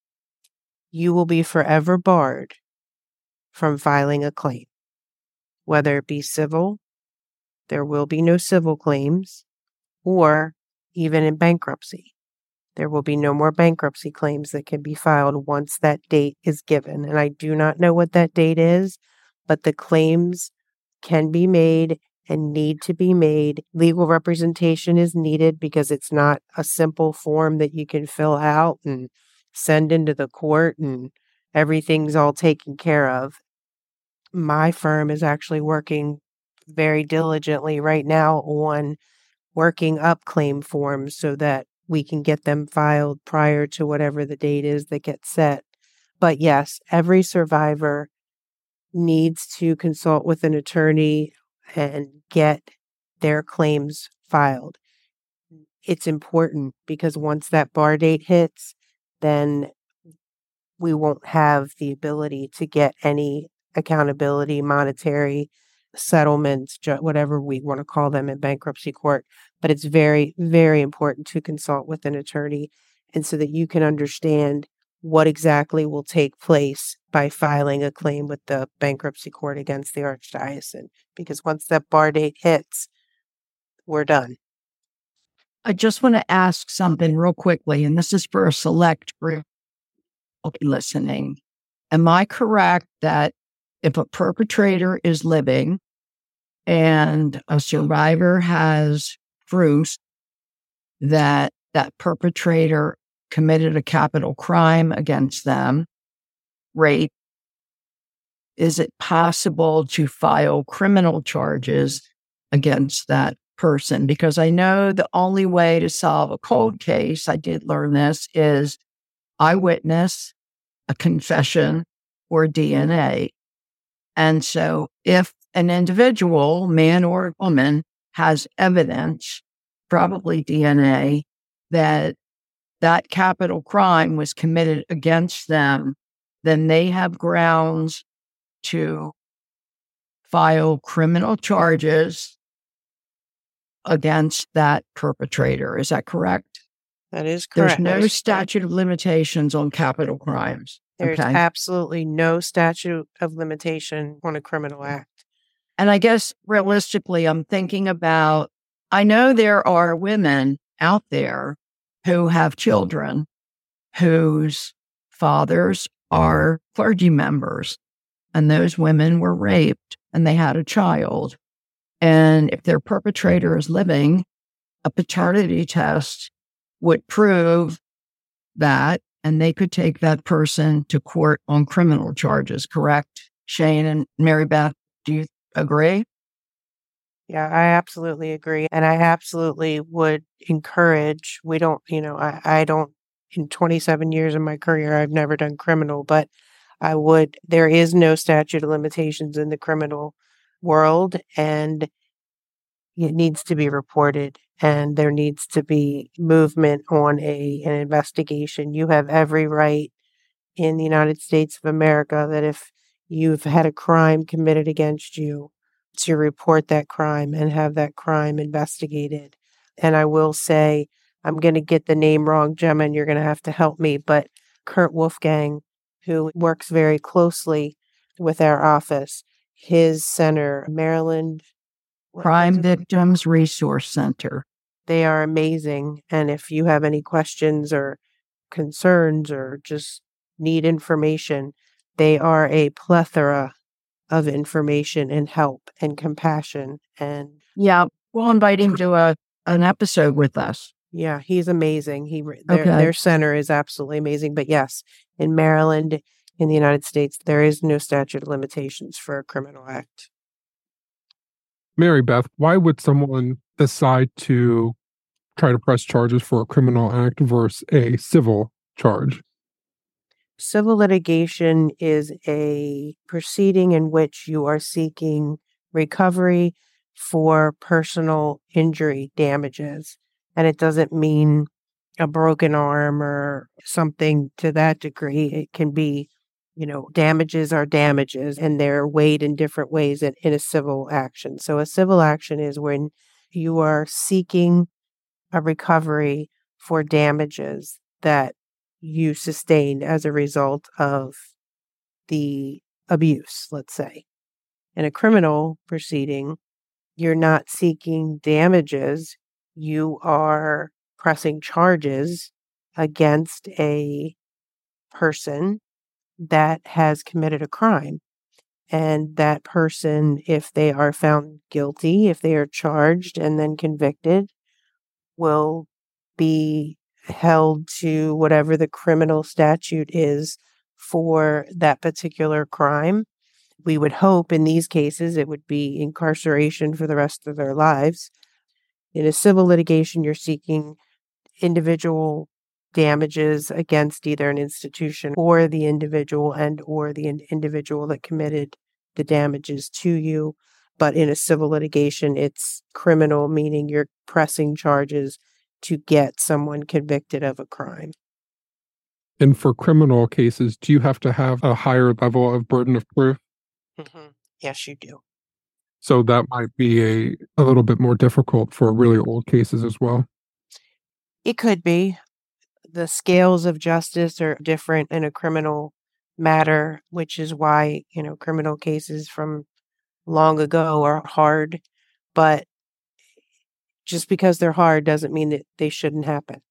you will be forever barred from filing a claim. Whether it be civil, there will be no civil claims, or even in bankruptcy. There will be no more bankruptcy claims that can be filed once that date is given. And I do not know what that date is, but the claims can be made and need to be made. Legal representation is needed because it's not a simple form that you can fill out and send into the court and everything's all taken care of. My firm is actually working very diligently right now on working up claim forms so that we can get them filed prior to whatever the date is that gets set. But yes, every survivor needs to consult with an attorney and get their claims filed. It's important because once that bar date hits, then we won't have the ability to get any accountability, monetary settlements, whatever we want to call them in bankruptcy court. But it's very, very important to consult with an attorney, and so that you can understand what exactly will take place by filing a claim with the bankruptcy court against the Archdiocese. Because once that bar date hits, we're done. I just want to ask something real quickly, and this is for a select group listening. Am I correct that if a perpetrator is living and a survivor has proof that that perpetrator committed a capital crime against them, rape, is it possible to file criminal charges against that person? Because I know the only way to solve a cold case, I did learn this, is eyewitness, a confession, or D N A. And so if an individual, man or woman, has evidence, probably D N A, that that capital crime was committed against them, then they have grounds to file criminal charges against that perpetrator. Is that correct? That is correct. There's no statute of limitations on capital crimes. There's okay? absolutely no statute of limitation on a criminal act. And I guess realistically, I'm thinking about, I know there are women out there who have children whose fathers are clergy members, and those women were raped and they had a child. And if their perpetrator is living, a paternity test would prove that, and they could take that person to court on criminal charges, correct? Shane and Mary Beth, do you agree? Yeah, I absolutely agree. And I absolutely would encourage, we don't, you know, I, I don't, in twenty-seven years of my career, I've never done criminal, but I would, there is no statute of limitations in the criminal world, and it needs to be reported, and there needs to be movement on a an investigation. You have every right in the United States of America that if you've had a crime committed against you, to report that crime and have that crime investigated. And I will say, I'm going to get the name wrong, Gemma, and you're going to have to help me, but Kurt Wolfgang, who works very closely with our office, his center, Maryland Crime Victims Resource Center. They are amazing. And if you have any questions or concerns or just need information, they are a plethora of information and help and compassion. And yeah, we'll invite him to a an episode with us. Yeah, he's amazing. He their, okay. their center is absolutely amazing. But yes, in Maryland, in the United States, there is no statute of limitations for a criminal act. Mary Beth, why would someone decide to try to press charges for a criminal act versus a civil charge? Civil litigation is a proceeding in which you are seeking recovery for personal injury damages. And it doesn't mean a broken arm or something to that degree. It can be, you know, damages are damages, and they're weighed in different ways in, in a civil action. So a civil action is when you are seeking a recovery for damages that you sustained as a result of the abuse, let's say. In a criminal proceeding, you're not seeking damages. You are pressing charges against a person that has committed a crime. And that person, if they are found guilty, if they are charged and then convicted, will be held to whatever the criminal statute is for that particular crime. We would hope in these cases it would be incarceration for the rest of their lives. In a civil litigation, you're seeking individual damages against either an institution or the individual and or the in- individual that committed the damages to you. But in a civil litigation, it's criminal, meaning you're pressing charges to get someone convicted of a crime. And for criminal cases, do you have to have a higher level of burden of proof? Mm-hmm. Yes, you do. So that might be a, a little bit more difficult for really old cases as well. It could be. The scales of justice are different in a criminal matter, which is why, you know, criminal cases from long ago are hard. But just because they're hard doesn't mean that they shouldn't happen.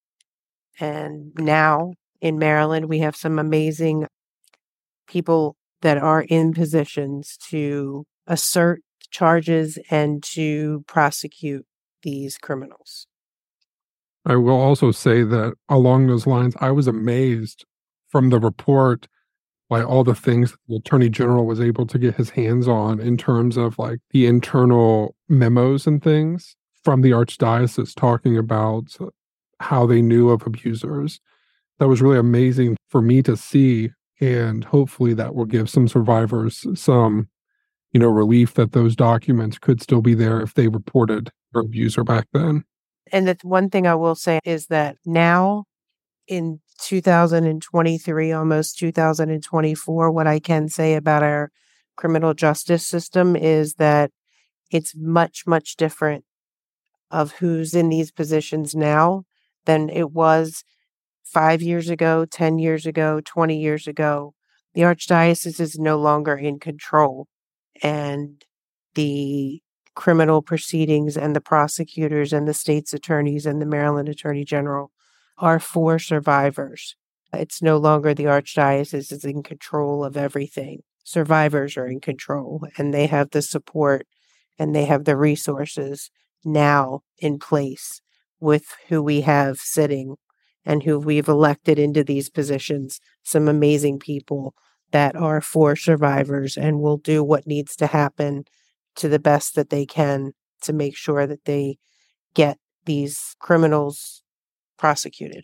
And now in Maryland, we have some amazing people that are in positions to assert charges and to prosecute these criminals. I will also say that along those lines, I was amazed from the report by all the things the Attorney General was able to get his hands on in terms of like the internal memos and things from the Archdiocese talking about how they knew of abusers. That was really amazing for me to see, and hopefully that will give some survivors some, you know, relief that those documents could still be there if they reported their abuser back then. And the one thing I will say is that now in two thousand twenty-three, almost two thousand twenty-four, what I can say about our criminal justice system is that it's much, much different of who's in these positions now than it was five years ago, ten years ago, twenty years ago. The Archdiocese is no longer in control, and the criminal proceedings and the prosecutors and the state's attorneys and the Maryland Attorney General are for survivors. It's no longer the Archdiocese is in control of everything. Survivors are in control, and they have the support and they have the resources now in place with who we have sitting and who we've elected into these positions, some amazing people that are for survivors and will do what needs to happen to the best that they can to make sure that they get these criminals prosecuted.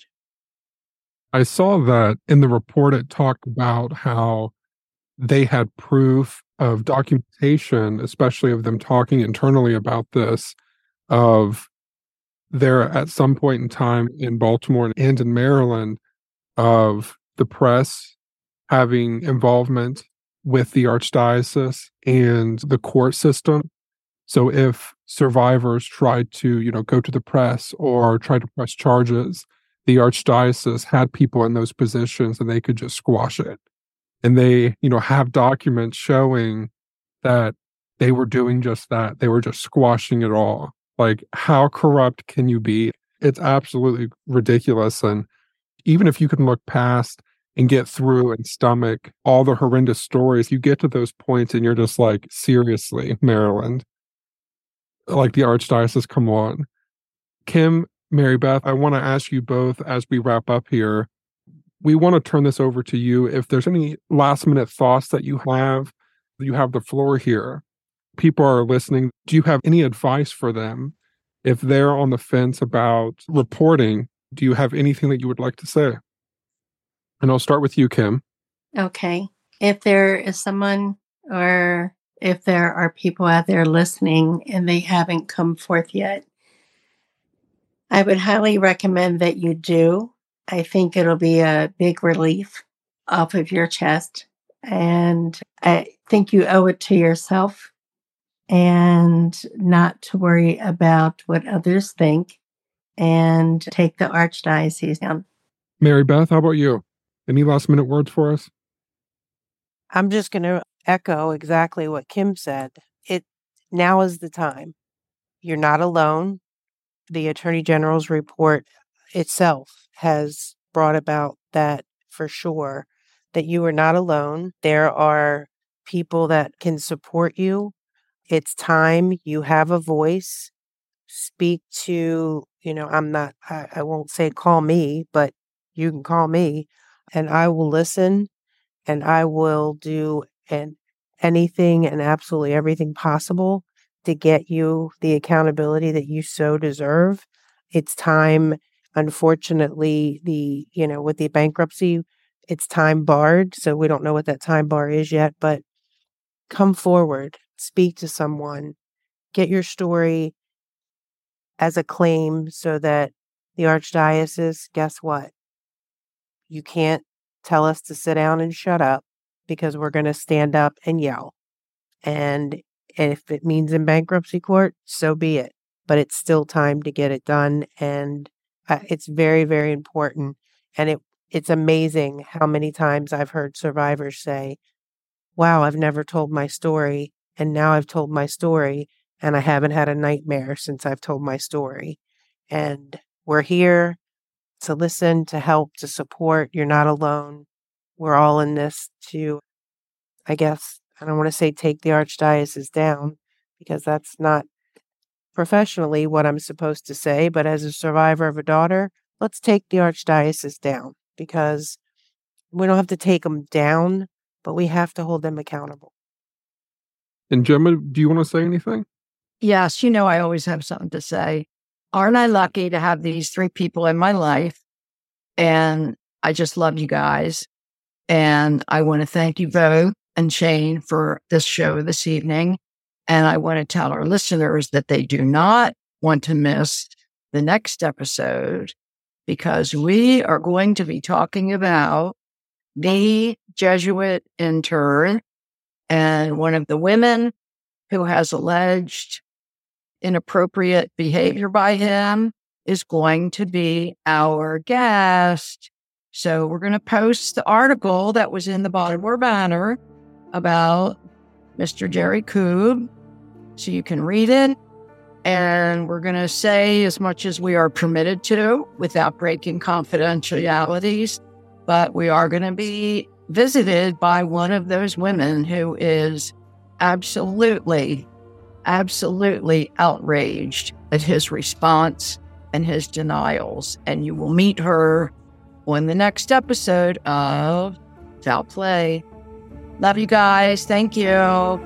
I saw that in the report it talked about how they had proof of documentation, especially of them talking internally about this, of there at some point in time in Baltimore and in Maryland of the press having involvement with the Archdiocese and the court system. So if survivors tried to, you know, go to the press or try to press charges, the Archdiocese had people in those positions and they could just squash it. And they, you know, have documents showing that they were doing just that. They were just squashing it all. Like, how corrupt can you be? It's absolutely ridiculous. And even if you can look past and get through and stomach all the horrendous stories, you get to those points and you're just like, seriously, Maryland, like the Archdiocese, come on. Kim, Mary Beth, I want to ask you both as we wrap up here, we want to turn this over to you. If there's any last minute thoughts that you have, you have the floor here. People are listening. Do you have any advice for them if they're on the fence about reporting? Do you have anything that you would like to say? And I'll start with you, Kim. Okay. If there is someone or if there are people out there listening and they haven't come forth yet, I would highly recommend that you do. I think it'll be a big relief off of your chest. And I think you owe it to yourself and not to worry about what others think and take the Archdiocese down. Mary Beth, how about you? Any last minute words for us? I'm just going to echo exactly what Kim said. It now is the time. You're not alone. The Attorney General's report itself has brought about that for sure, that you are not alone. There are people that can support you. It's time. You have a voice. Speak to, you know, I'm not, I, I won't say call me, but you can call me and I will listen and I will do and anything and absolutely everything possible to get you the accountability that you so deserve. It's time. Unfortunately, the, you know, with the bankruptcy, it's time barred. So we don't know what that time bar is yet, but come forward, speak to someone, get your story as a claim so that the Archdiocese, guess what? You can't tell us to sit down and shut up because we're going to stand up and yell. And if it means in bankruptcy court, so be it. But it's still time to get it done. And uh, it's very, very important. And it it's amazing how many times I've heard survivors say, wow, I've never told my story. And now I've told my story and I haven't had a nightmare since I've told my story. And we're here to listen, to help, to support. You're not alone. We're all in this to, I guess, I don't want to say take the Archdiocese down because that's not professionally what I'm supposed to say, but as a survivor of a daughter, let's take the archdiocese down, because we don't have to take them down, but we have to hold them accountable. And Gemma, do you want to say anything? Yes, you know, I always have something to say. Aren't I lucky to have these three people in my life? And I just love you guys. And I want to thank you both and Shane for this show this evening. And I want to tell our listeners that they do not want to miss the next episode, because we are going to be talking about the Jesuit intern and one of the women who has alleged inappropriate behavior by him is going to be our guest. So we're going to post the article that was in the Baltimore Banner about Mister Jerry Koob, so you can read it. And we're going to say as much as we are permitted to without breaking confidentialities. But we are going to be visited by one of those women who is absolutely, absolutely outraged at his response and his denials. And you will meet her on the next episode of Foul Play. Love you guys. Thank you.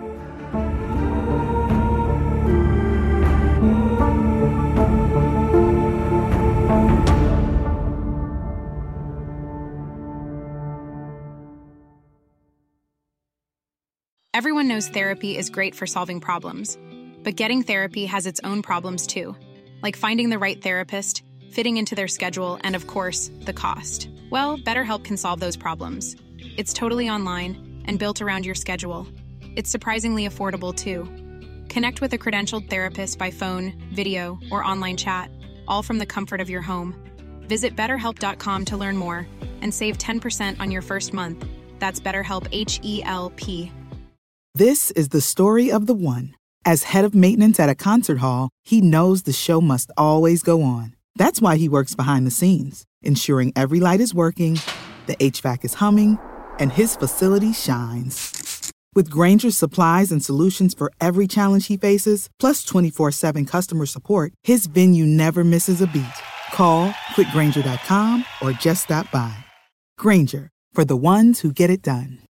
Everyone knows therapy is great for solving problems, but getting therapy has its own problems too, like finding the right therapist, fitting into their schedule, and of course, the cost. Well, BetterHelp can solve those problems. It's totally online and built around your schedule. It's surprisingly affordable too. Connect with a credentialed therapist by phone, video, or online chat, all from the comfort of your home. Visit better help dot com to learn more and save ten percent on your first month. That's BetterHelp, H E L P. This is the story of the one. As head of maintenance at a concert hall, he knows the show must always go on. That's why he works behind the scenes, ensuring every light is working, the H V A C is humming, and his facility shines. With Grainger's supplies and solutions for every challenge he faces, plus twenty-four seven customer support, his venue never misses a beat. Call quick grainger dot com or just stop by. Grainger, for the ones who get it done.